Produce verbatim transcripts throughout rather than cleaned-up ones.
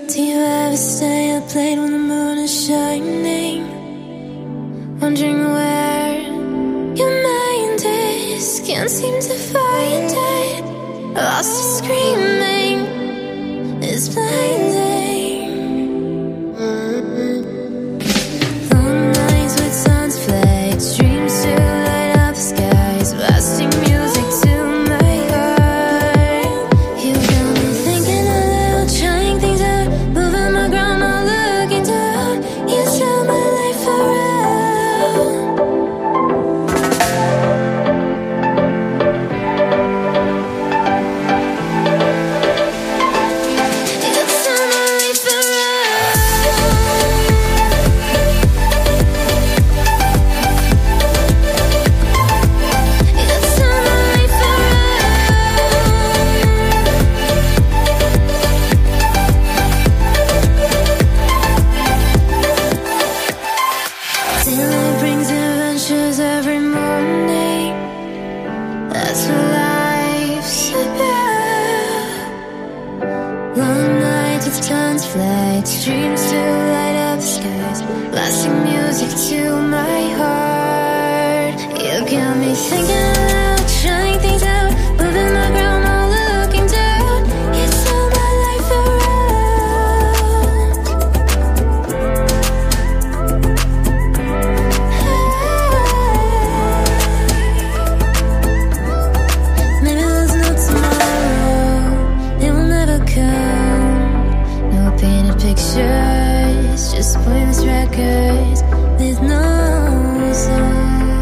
Do you ever stay up late when the moon is shining, wondering where your mind is? Can't seem to find it. Lost screaming is blinding. Long nights with sun's flags, dreams to light up the skies, blasting music to my heart. You got me thinking aloud, trying things out, moving my ground, not looking down. You turn my life around. You turn my life daylight brings adventures every morning. That's what life's about. Long nights with sun's flights, dreams to light up the skies, blasting music to my heart. You got me thinking aloud, trying things out, moving my ground, not looking down. You turn my life around. Maybe there's no tomorrow, it will never come. No painted pictures, just pointless records with no song.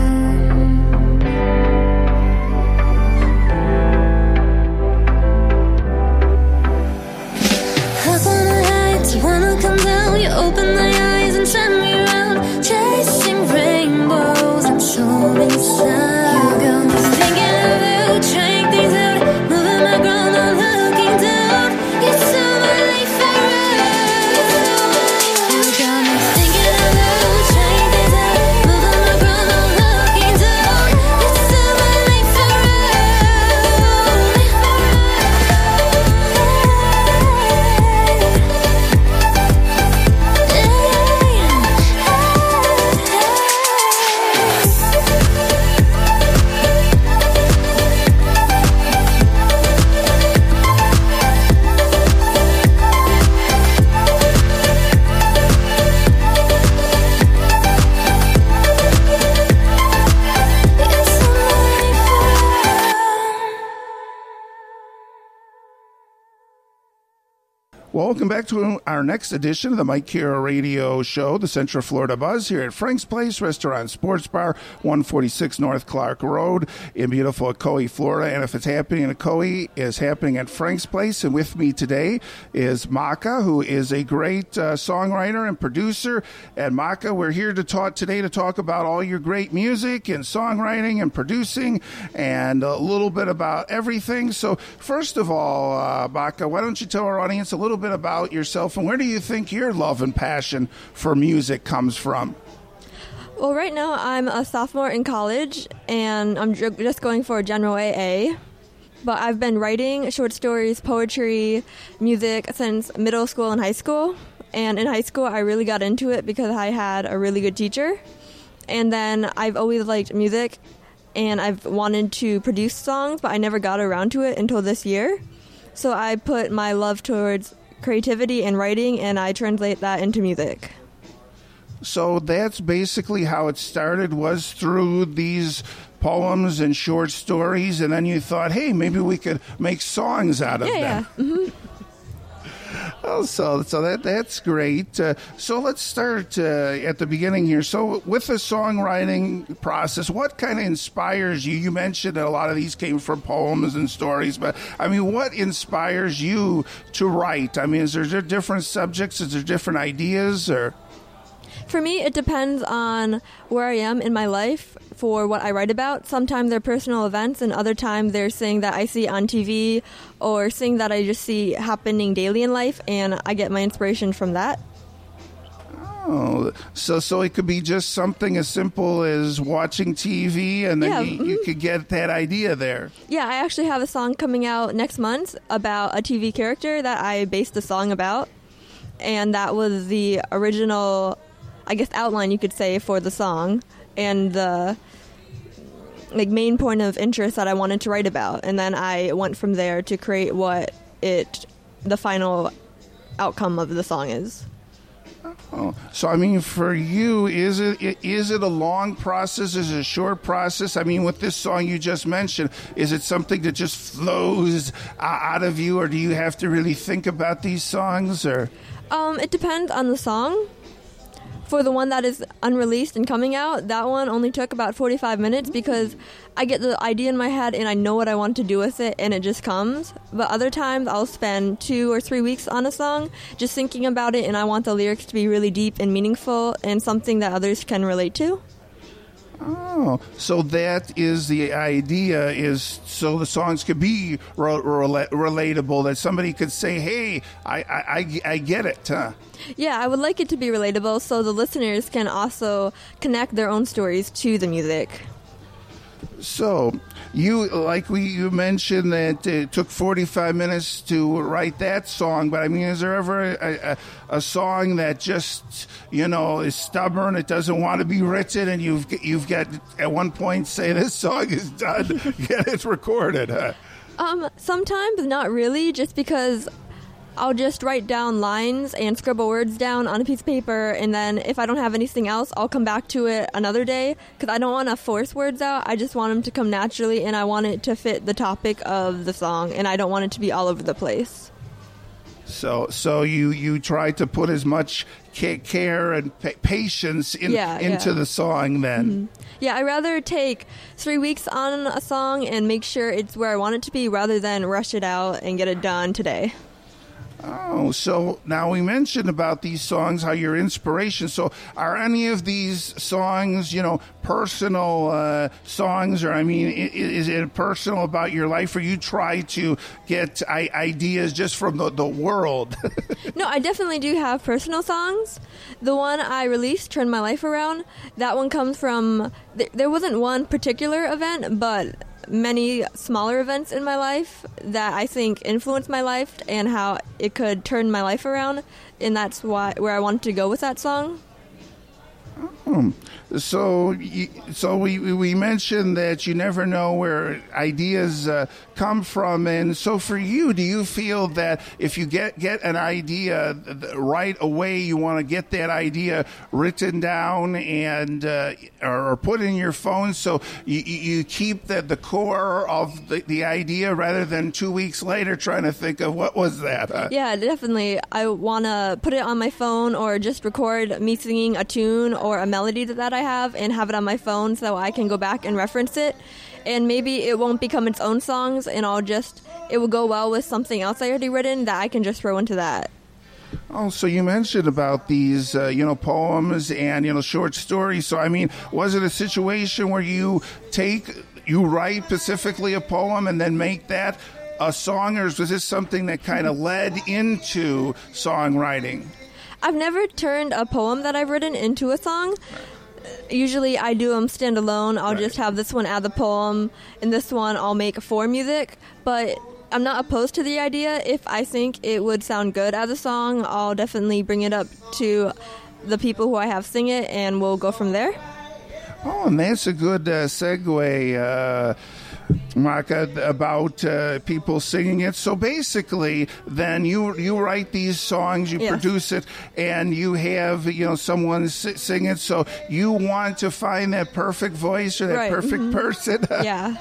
Up on the heights, you wanna come down. You open my eyes and turn me around, chasing rainbows and soaring sun. You got me thinking about trying things out, moving my ground, not looking down. You turn my life around. You got me thinking about trying things out, moving my ground, not looking down. You turn my life Welcome back to our next edition of the Mike Kira Radio Show, the Central Florida Buzz, here at Frank's Place Restaurant Sports Bar, one forty-six North Clark Road in beautiful Ocoee, Florida. And if it's happening in Ocoee, it's happening at Frank's Place. And with me today is Maka, who is a great uh, songwriter and producer. And Maka, we're here to talk today to talk about all your great music and songwriting and producing and a little bit about everything. So first of all, uh, Maka, why don't you tell our audience a little bit about yourself and where do you think your love and passion for music comes from? Well, right now I'm a sophomore in college, and I'm ju- just going for a general A A. But I've been writing short stories, poetry, music since middle school and high school. And in high school, I really got into it because I had a really good teacher. And then I've always liked music, and I've wanted to produce songs, but I never got around to it until this year. So I put my love towards creativity and writing, and I translate that into music. So that's basically how it started, was through these poems and short stories, and then you thought, hey, maybe we could make songs out of yeah, them. Yeah, mm-hmm. Oh, so so that that's great. Uh, so let's start uh, at the beginning here. So with the songwriting process, what kind of inspires you? You mentioned that a lot of these came from poems and stories, but I mean, what inspires you to write? I mean, is there different subjects? Is there different ideas? Or for me, it depends on where I am in my life for what I write about. Sometimes they're personal events, and other times they're things that I see on T V or things that I just see happening daily in life, and I get my inspiration from that. Oh, so so it could be just something as simple as watching T V, and then yeah, you, mm-hmm. you could get that idea there. Yeah, I actually have a song coming out next month about a T V character that I based the song about. and that was the original, I guess, outline you could say for the song, and the like main point of interest that I wanted to write about. And then I went from there to create what it, the final outcome of the song is. Oh, so I mean, for you, is it is it a long process? Is it a short process? I mean, with this song you just mentioned, is it something that just flows out of you, or do you have to really think about these songs? Or um, it depends on the song. For the one that is unreleased and coming out, that one only took about forty-five minutes because I get the idea in my head and I know what I want to do with it and it just comes. But other times I'll spend two or three weeks on a song just thinking about it, and I want the lyrics to be really deep and meaningful and something that others can relate to. Oh, so that is the idea, is so the songs could be re- rela- relatable, that somebody could say, hey, I, I, I, I get it, huh? Yeah, I would like it to be relatable so the listeners can also connect their own stories to the music. So, you, like we you mentioned that it took forty-five minutes to write that song, but I mean, is there ever a, a, a song that just, you know, is stubborn, it doesn't want to be written, and you've you've got at one point say, this song is done, get it recorded, huh? Um, sometimes not really, just because I'll just write down lines and scribble words down on a piece of paper, and then if I don't have anything else, I'll come back to it another day, because I don't want to force words out. I just want them to come naturally, and I want it to fit the topic of the song, and I don't want it to be all over the place. So so you, you try to put as much ca- care and pa- patience in, yeah, into yeah. the song then. Mm-hmm. Yeah, I'd rather take three weeks on a song and make sure it's where I want it to be rather than rush it out and get it done today. Oh, so now we mentioned about these songs, how your inspiration. So are any of these songs, you know, personal uh, songs, or I mean, is it personal about your life, or you try to get I- ideas just from the, the world? No, I definitely do have personal songs. The one I released, Turn My Life Around, that one comes from, th- there wasn't one particular event, but many smaller events in my life that I think influenced my life and how it could turn my life around, and that's why where I wanted to go with that song. Um, so, you, so we we mentioned that you never know where ideas uh, come from, and so for you, do you feel that if you get get an idea right away, you want to get that idea written down and uh, or put in your phone, so you, you keep the, the core of the, the idea rather than two weeks later trying to think of what was that? Huh? Yeah, definitely. I want to put it on my phone or just record me singing a tune or a melody that, that I have and have it on my phone so I can go back and reference it. And maybe it won't become its own songs, and I'll just, it will go well with something else I already written that I can just throw into that. Oh, so you mentioned about these, uh, you know, poems and, you know, short stories. So, I mean, was it a situation where you take, you write specifically a poem and then make that a song, or was this something that kind of led into songwriting? I've never turned a poem that I've written into a song. Usually I do them standalone. I'll right. just have this one add the poem, and this one I'll make for music. But I'm not opposed to the idea. If I think it would sound good as a song, I'll definitely bring it up to the people who I have sing it, and we'll go from there. Oh, and that's a good uh, segue, uh, Marka, about uh, people singing it. So basically, then you you write these songs, you yes. produce it, and you have, you know, someone s- sing it. So you want to find that perfect voice or that right. perfect mm-hmm. person. Yeah.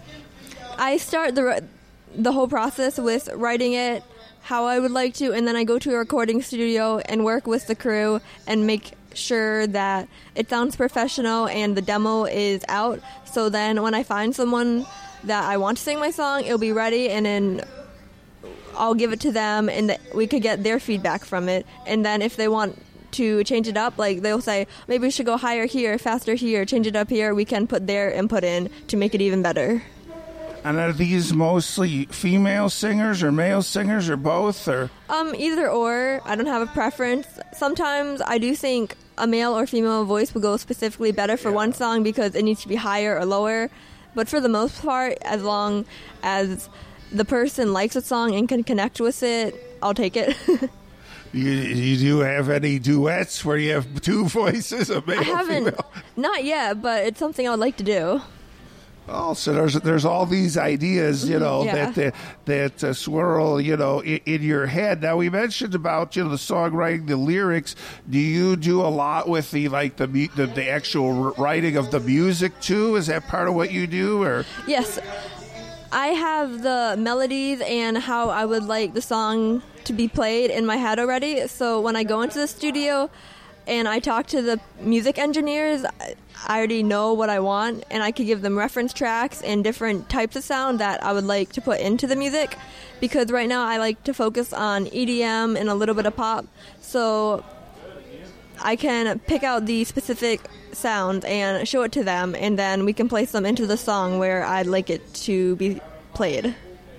I start the the whole process with writing it how I would like to, and then I go to a recording studio and work with the crew and make sure that it sounds professional and the demo is out. So then when I find someone that I want to sing my song, it'll be ready, and then I'll give it to them, and th- we could get their feedback from it. And then if they want to change it up, like they'll say, maybe we should go higher here, faster here, change it up here, we can put their input in to make it even better. And are these mostly female singers or male singers or both? Or Um, either or. I don't have a preference. Sometimes I do think a male or female voice will go specifically better for yeah. one song because it needs to be higher or lower. But for the most part, as long as the person likes a song and can connect with it, I'll take it. You, you do have any duets where you have two voices, a male, I haven't, female? not yet, but it's something I would like to do. Oh, so there's there's all these ideas, you know, Yeah. that that, that uh, swirl, you know, in, in your head. Now we mentioned about you know the songwriting, the lyrics. Do you do a lot with the like the mu- the, the actual writing of the music too? Is that part of what you do, or? Yes, I have the melodies and how I would like the song to be played in my head already. So when I go into the studio and I talk to the music engineers, I already know what I want, and I could give them reference tracks and different types of sound that I would like to put into the music. Because right now I like to focus on E D M and a little bit of pop. So I can pick out the specific sound and show it to them, and then we can place them into the song where I'd like it to be played.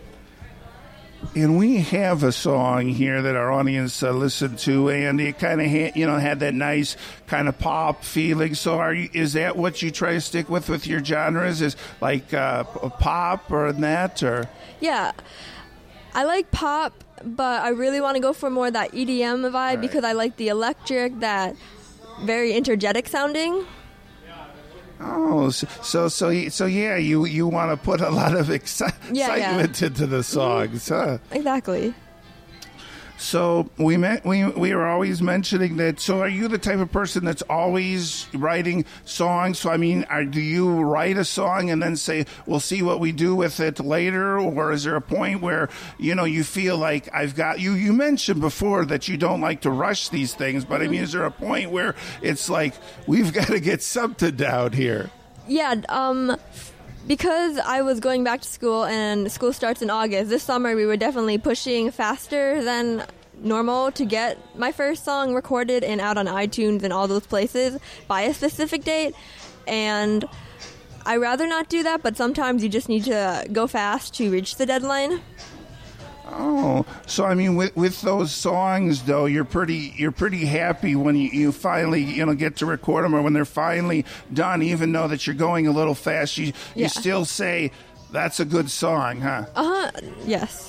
And we have a song here that our audience uh, listened to, and it kind of ha- you know had that nice kind of pop feeling. So, are you, is that what you try to stick with with your genres? Is like uh, pop or that, or? Yeah, I like pop, but I really want to go for more of that E D M vibe Right. because I like the electric, that very energetic sounding. Oh, so so so yeah, you you want to put a lot of exci- Yeah, yeah. excitement into the songs, huh? Exactly. So we met, we we were always mentioning that. So are you the type of person that's always writing songs? So I mean, are, do you write a song and then say, "We'll see what we do with it later," or is there a point where you know you feel like I've got you? You mentioned before that you don't like to rush these things, but I mean, is there a point where it's like we've got to get something down here? Yeah, um, because I was going back to school and school starts in August, this summer we were definitely pushing faster than normal to get my first song recorded and out on iTunes and all those places by a specific date. And I'd rather not do that, but sometimes you just need to go fast to reach the deadline. Oh, so I mean, with with those songs, though, you're pretty you're pretty happy when you, you finally you know get to record them, or when they're finally done. Even though that you're going a little fast, you you Yeah. still say that's a good song, huh? Uh-huh, yes.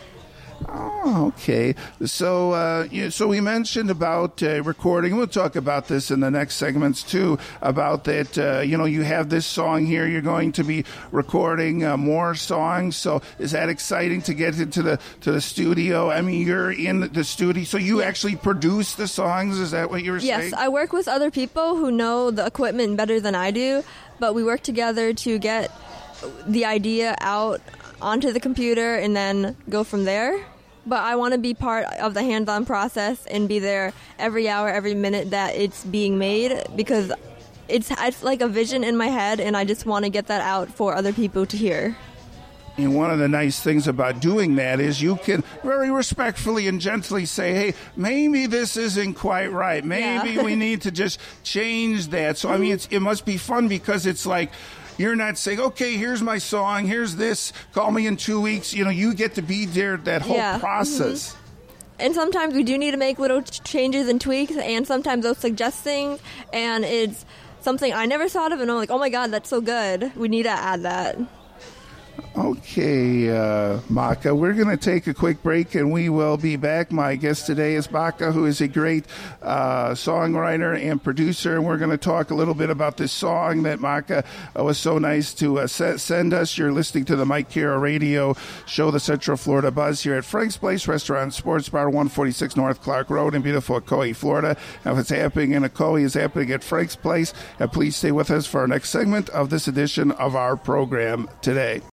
Oh, okay. So, uh, you, so we mentioned about uh, recording. We'll talk about this in the next segments too. About that, uh, you know, you have this song here. You're going to be recording uh, more songs. So, is that exciting to get into the to the studio? I mean, you're in the studio, so you actually produce the songs. Is that what you were Yes, saying? I work with other people who know the equipment better than I do, but we work together to get the idea out onto the computer and then go from there. But I want to be part of the hands-on process and be there every hour, every minute that it's being made, because it's it's like a vision in my head, and I just want to get that out for other people to hear. And one of the nice things about doing that is you can very respectfully and gently say, hey, maybe this isn't quite right. Maybe Yeah. we need to just change that. So, I mean, it's, it must be fun because it's like you're not saying, okay, here's my song, here's this, call me in two weeks. You know, you get to be there that whole Yeah. process. And sometimes we do need to make little ch- changes and tweaks, and sometimes they'll suggest things, and it's something I never thought of, and I'm like, oh my God, that's so good. We need to add that. Okay, uh, Maka, we're going to take a quick break and we will be back. My guest today is Maka, who is a great uh, songwriter and producer, and we're going to talk a little bit about this song that Maka uh, was so nice to uh, se- send us. You're listening to the Mike Kira Radio Show, the Central Florida Buzz, here at Frank's Place Restaurant Sports Bar, one forty-six North Clark Road in beautiful Ocoee, Florida. Now, if it's happening in Ocoee, it's happening at Frank's Place. And please stay with us for our next segment of this edition of our program today.